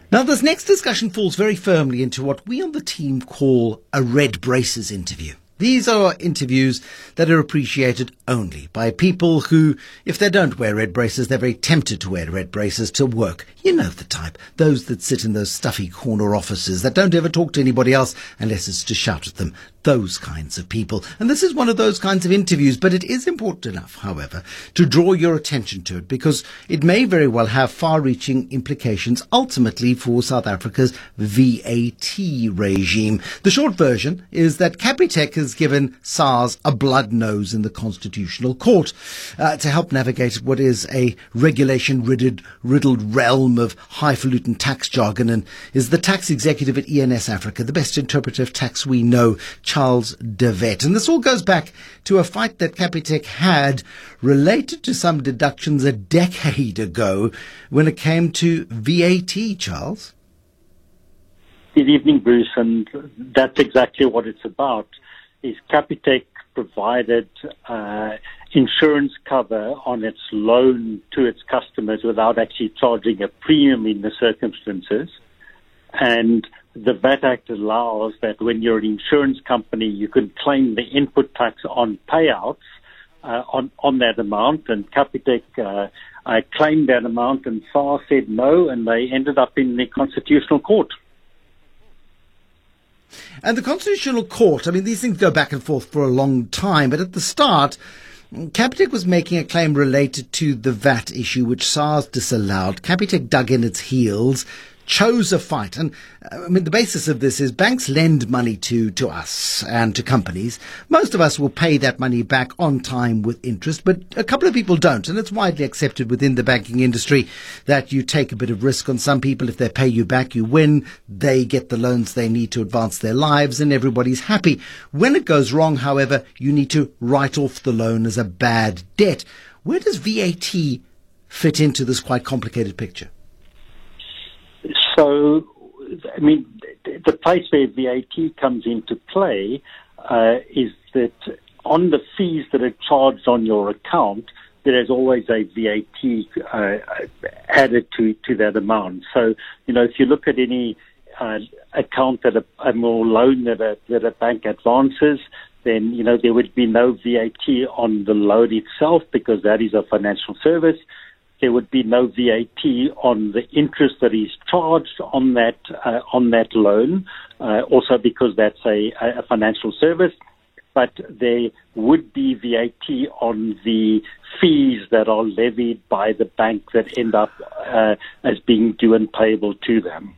Now, this next discussion falls very firmly into what we on the team call a red braces interview. These are interviews that are appreciated only by people who, if they don't wear red braces, they're very tempted to wear red braces to work. You know the type. Those that sit in those stuffy corner offices that don't ever talk to anybody else unless it's to shout at them. Those kinds of people. And this is one of those kinds of interviews, but it is important enough, however, to draw your attention to it because it may very well have far-reaching implications ultimately for South Africa's VAT regime. The short version is that Capitec has given SARS a blood nose in the Constitutional Court to help navigate what is a regulation-riddled realm of highfalutin tax jargon, and is the tax executive at ENS Africa, the best interpreter of tax we know, Charles de Wet. And this all goes back to a fight that Capitec had related to some deductions a decade ago when it came to VAT, Charles. Good evening, Bruce, and that's exactly what it's about. Is Capitec provided insurance cover on its loan to its customers without actually charging a premium in the circumstances. And the VAT Act allows that when you're an insurance company, you can claim the input tax on payouts on that amount. And Capitec claimed that amount, and SARS said no, and they ended up in the Constitutional Court. And the Constitutional Court, I mean, these things go back and forth for a long time, but at the start, Capitec was making a claim related to the VAT issue, which SARS disallowed. Capitec dug in its heels, chose a fight. And I mean, the basis of this is banks lend money to us and to companies. Most of us will pay that money back on time with interest, but a couple of people don't. And it's widely accepted within the banking industry that you take a bit of risk on some people. If they pay you back, you win. They get the loans they need to advance their lives and everybody's happy. When it goes wrong, however, you need to write off the loan as a bad debt. Where does VAT fit into this quite complicated picture? So, I mean, the place where VAT comes into play is that on the fees that are charged on your account, there is always a VAT added to that amount. So, you know, if you look at any account that a more loan that a bank advances, then, you know, there would be no VAT on the loan itself because that is a financial service. There would be no VAT on the interest that is charged on that loan, also because that's a financial service. But there would be VAT on the fees that are levied by the bank that end up as being due and payable to them.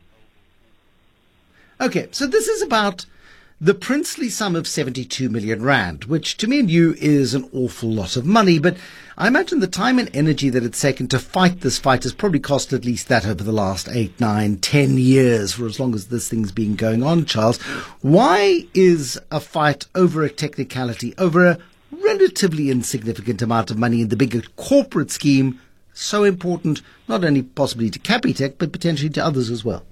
Okay, so this is about the princely sum of 72 million rand, which to me and you is an awful lot of money, but I imagine the time and energy that it's taken to fight this fight has probably cost at least that over the last 8, 9, 10 years, for as long as this thing's been going on, Charles. Why is a fight over a technicality, over a relatively insignificant amount of money in the bigger corporate scheme so important, not only possibly to Capitec, but potentially to others as well?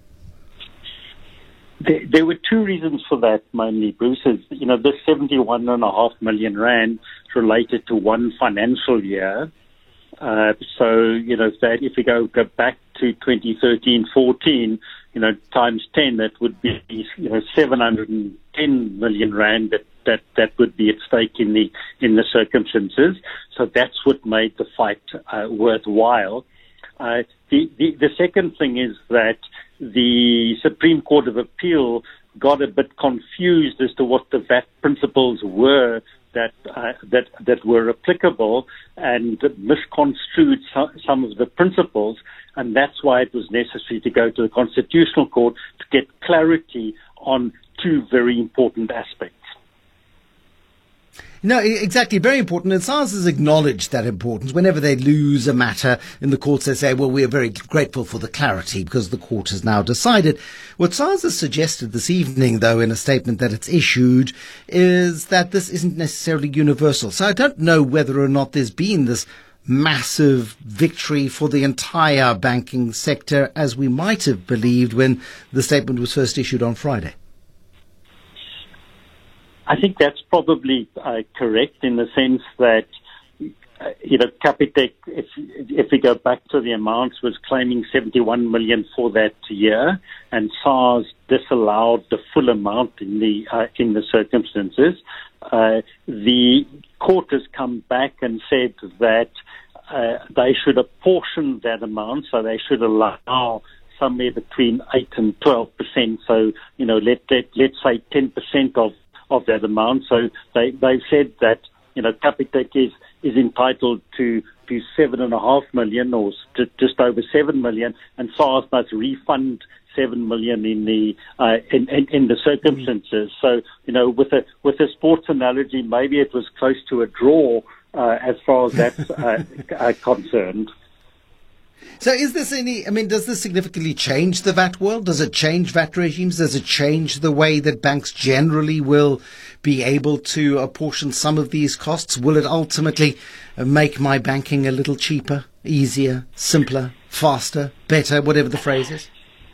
There were two reasons for that, mainly, Bruce. You know, this 71.5 million rand related to one financial year. So, you know, that if you go back to 2013-14, you know, times 10, that would be, you know, 710 million rand that would be at stake in the circumstances. So that's what made the fight worthwhile. The second thing is that the Supreme Court of Appeal got a bit confused as to what the VAT principles were that were applicable and misconstrued some of the principles, and that's why it was necessary to go to the Constitutional Court to get clarity on two very important aspects. No, exactly. Very important. And SARS has acknowledged that importance. Whenever they lose a matter in the courts, they say, well, we are very grateful for the clarity because the court has now decided. What SARS has suggested this evening, though, in a statement that it's issued, is that this isn't necessarily universal. So I don't know whether or not there's been this massive victory for the entire banking sector as we might have believed when the statement was first issued on Friday. I think that's probably correct in the sense that Capitec, if we go back to the amounts, was claiming 71 million for that year, and SARS disallowed the full amount in the circumstances. The court has come back and said that they should apportion that amount, so they should allow somewhere between 8 and 12%. So, let's say 10% of that amount. So they've said that, Capitec is entitled to 7.5 million, or just over 7 million, and SARS must refund 7 million in the circumstances. So, with a sports analogy, maybe it was close to a draw as far as that's concerned. So does this significantly change the VAT world? Does it change VAT regimes? Does it change the way that banks generally will be able to apportion some of these costs? Will it ultimately make my banking a little cheaper, easier, simpler, faster, better, whatever the phrase is?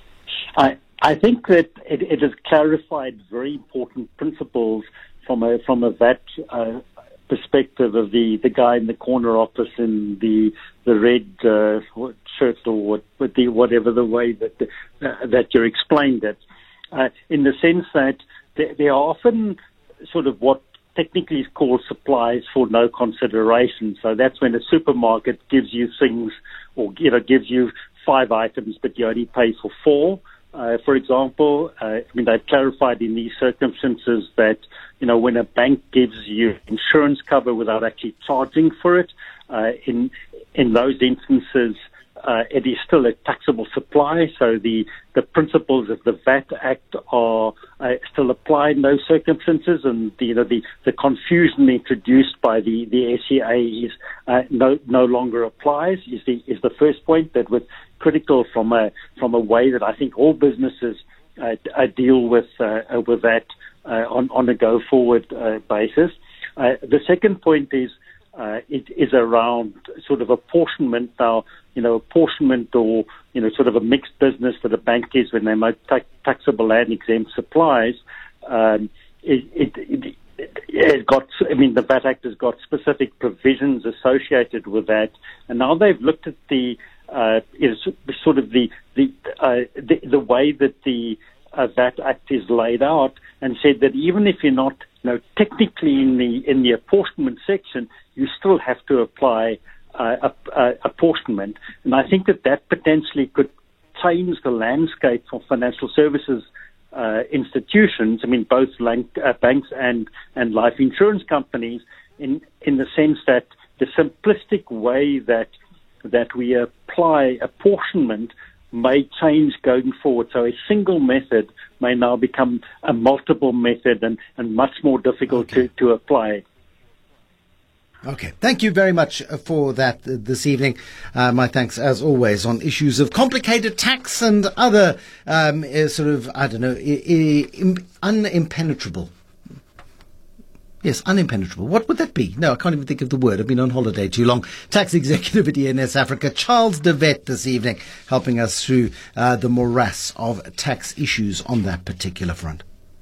I think that it has clarified very important principles from a VAT perspective of the guy in the corner office in the red shirt, or whatever the way that you explained it, in the sense that there are often sort of what technically is called supplies for no consideration. So that's when a supermarket gives you things, or gives you 5 items, but you only pay for 4. For example, they've clarified in these circumstances that, when a bank gives you insurance cover without actually charging for it, in those instances, it is still a taxable supply. So the principles of the VAT Act are still apply in those circumstances, and the confusion introduced by the SCA is no longer applies. Is the first point that was critical from a way that I think all businesses deal with that on a go forward basis. The second point is it is around sort of apportionment. Now, apportionment, or sort of a mixed business that a bank is when they make taxable and exempt supplies. It got. The VAT Act has got specific provisions associated with that, and now they've looked at the sort of the way that the VAT Act is laid out, and said that even if you're not, technically in the apportionment section, you still have to apply apportionment. And I think that potentially could change the landscape for financial services institutions. Both banks and life insurance companies, in the sense that the simplistic way that we apply apportionment may change going forward. So a single method may now become a multiple method and much more difficult to apply. Okay. Thank you very much for that this evening. My thanks, as always, on issues of complicated tax and other unimpenetrable. Yes, unimpenetrable. What would that be? No, I can't even think of the word. I've been on holiday too long. Tax executive at ENS Africa, Charles de Wet, this evening, helping us through the morass of tax issues on that particular front.